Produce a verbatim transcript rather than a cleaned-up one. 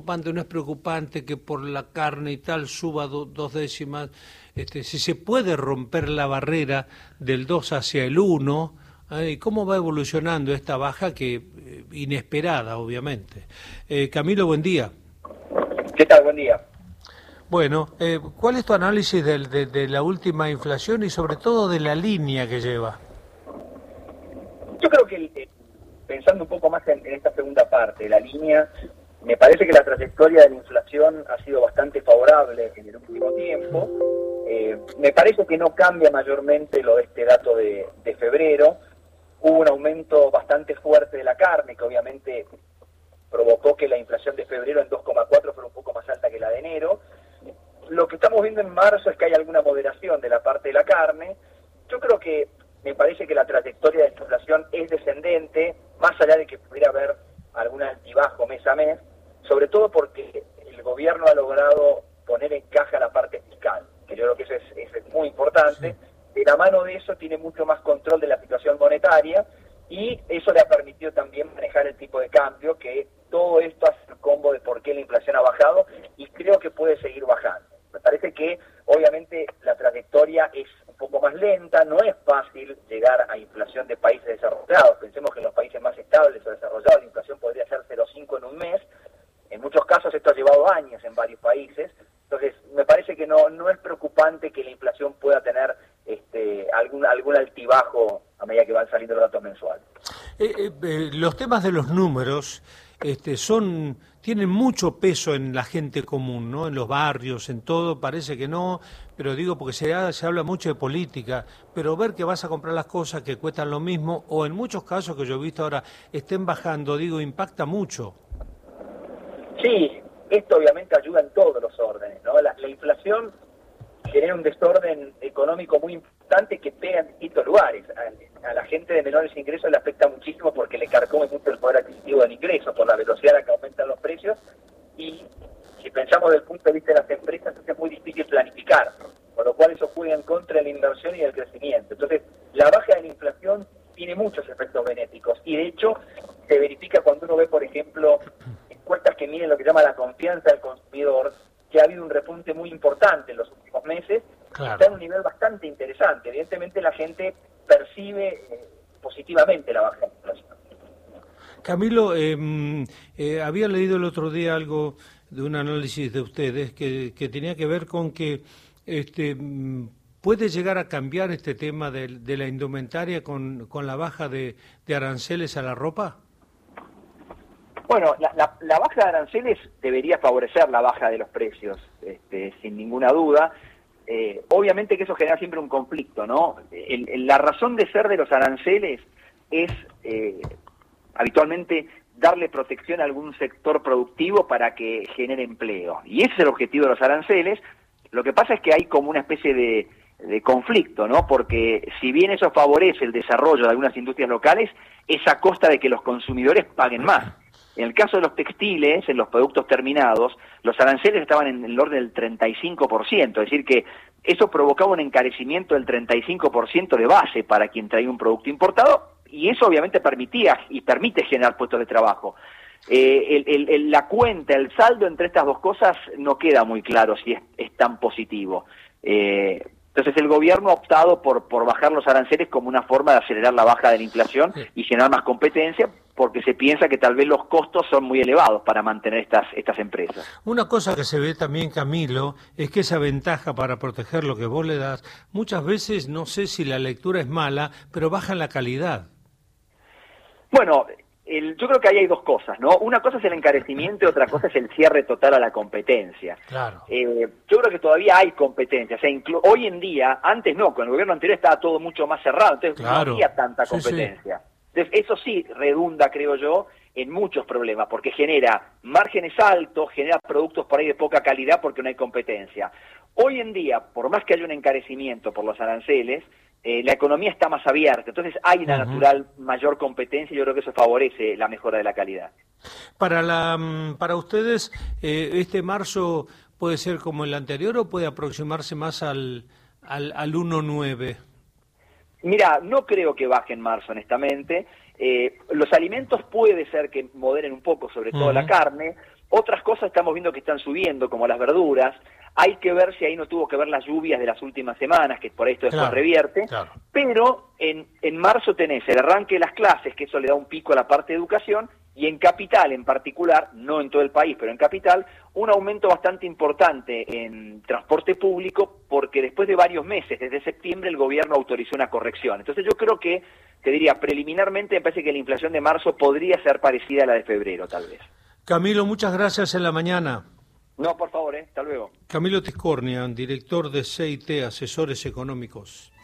preocupante, no es preocupante que por la carne y tal suba do, dos décimas, este, si se puede romper la barrera del dos hacia el uno, ¿eh? ¿Cómo va evolucionando esta baja que eh, inesperada, obviamente? Eh, Camilo, buen día. ¿Qué tal? Buen día. Bueno, eh, ¿cuál es tu análisis de, de, de la última inflación y sobre todo de la línea que lleva? Yo creo que, eh, pensando un poco más en, en esta segunda parte de la línea, me parece que la trayectoria de la inflación ha sido bastante favorable en el último tiempo. Eh, me parece que no cambia mayormente lo de este dato de, de febrero. Hubo un aumento bastante fuerte de la carne, que obviamente provocó que la inflación de febrero en dos coma cuatro fuera un poco más alta que la de enero. Lo que estamos viendo en marzo es que hay alguna moderación de la parte de la carne. Yo creo que me parece que la trayectoria de esta inflación es descendente, más allá de que pudiera haber algún altibajo mes a mes, sobre todo porque el gobierno ha logrado poner en caja la parte fiscal, que yo creo que eso es, eso es muy importante. Sí. De la mano de eso tiene mucho más control de la situación monetaria y eso le ha permitido también manejar el tipo de cambio, que todo esto hace el combo de por qué la inflación ha bajado y creo que puede seguir bajando. Me parece que obviamente la trayectoria es un poco más lenta, no es fácil llegar a inflación de países desarrollados. Pensemos que en los países más estables o desarrollados la inflación podría ser cero coma cinco en un mes. En muchos casos esto ha llevado años en varios países. Entonces me parece que no no es preocupante que la inflación pueda tener este algún algún altibajo a medida que van saliendo los datos mensuales. Eh, eh, eh, los temas de los números este, son tienen mucho peso en la gente común, ¿no? En los barrios, en todo, parece que no, pero digo porque se, ha, se habla mucho de política, pero ver que vas a comprar las cosas que cuestan lo mismo, o en muchos casos que yo he visto ahora estén bajando, digo, impacta mucho. Sí, esto obviamente ayuda en todos los órdenes, ¿no? La, la inflación genera un desorden económico muy importante que pega en distintos lugares. A, a la gente de menores ingresos le afecta muchísimo porque le carcome mucho el poder adquisitivo del ingreso por la velocidad a la que aumentan los precios, y si pensamos desde el punto de vista de las empresas es muy difícil planificar, por lo cual eso juega en contra de la inversión y del crecimiento. Entonces, la baja de la inflación tiene muchos efectos benéficos y de hecho se verifica cuando uno ve, por ejemplo, encuestas que miden lo que llama la confianza del consumidor, que ha habido un repunte muy importante en los últimos meses, claro. Está en un nivel bastante interesante. Evidentemente la gente percibe eh, positivamente la baja de inflación. Camilo, eh, eh, había leído el otro día algo de un análisis de ustedes que, que tenía que ver con que este, puede llegar a cambiar este tema de, de la indumentaria con, con la baja de, de aranceles a la ropa. Bueno, la, la, la baja de aranceles debería favorecer la baja de los precios, este, sin ninguna duda. Eh, obviamente que eso genera siempre un conflicto, ¿no? El, el, la razón de ser de los aranceles es eh, habitualmente darle protección a algún sector productivo para que genere empleo. Y ese es el objetivo de los aranceles. Lo que pasa es que hay como una especie de, de conflicto, ¿no? Porque si bien eso favorece el desarrollo de algunas industrias locales, es a costa de que los consumidores paguen más. En el caso de los textiles, en los productos terminados, los aranceles estaban en el orden del treinta y cinco por ciento, es decir que eso provocaba un encarecimiento del treinta y cinco por ciento de base para quien traía un producto importado, y eso obviamente permitía y permite generar puestos de trabajo. Eh, el, el, el, la cuenta, el saldo entre estas dos cosas no queda muy claro si es, es tan positivo. Eh, Entonces el gobierno ha optado por, por bajar los aranceles como una forma de acelerar la baja de la inflación y generar más competencia, porque se piensa que tal vez los costos son muy elevados para mantener estas, estas empresas. Una cosa que se ve también, Camilo, es que esa ventaja para proteger lo que vos le das, muchas veces, no sé si la lectura es mala, pero baja la calidad. Bueno, el, yo creo que ahí hay dos cosas, ¿no? Una cosa es el encarecimiento y otra cosa es el cierre total a la competencia. Claro. Eh, yo creo que todavía hay competencia. O sea, inclu- hoy en día, antes no, con el gobierno anterior estaba todo mucho más cerrado, entonces claro. no había tanta Sí, competencia. Sí. Entonces eso sí redunda, creo yo, en muchos problemas, porque genera márgenes altos, genera productos por ahí de poca calidad porque no hay competencia. Hoy en día, por más que haya un encarecimiento por los aranceles, Eh, la economía está más abierta, entonces hay una uh-huh. natural mayor competencia y yo creo que eso favorece la mejora de la calidad. Para la para ustedes, eh, ¿este marzo puede ser como el anterior o puede aproximarse más al, al, al uno coma nueve? Mira, no creo que baje en marzo, honestamente. Eh, los alimentos puede ser que moderen un poco, sobre todo uh-huh. la carne. Otras cosas estamos viendo que están subiendo, como las verduras. Hay que ver si ahí no tuvo que ver las lluvias de las últimas semanas, que por esto después Claro, revierte. claro. Pero en, en marzo tenés el arranque de las clases, que eso le da un pico a la parte de educación, y en Capital en particular, no en todo el país, pero en Capital, un aumento bastante importante en transporte público, porque después de varios meses, desde septiembre, el gobierno autorizó una corrección. Entonces yo creo que, te diría, preliminarmente me parece que la inflación de marzo podría ser parecida a la de febrero, tal vez. Camilo, muchas gracias en la mañana. No, por favor, ¿eh? Hasta luego. Camilo Tiscornia, director de C I T, Asesores Económicos.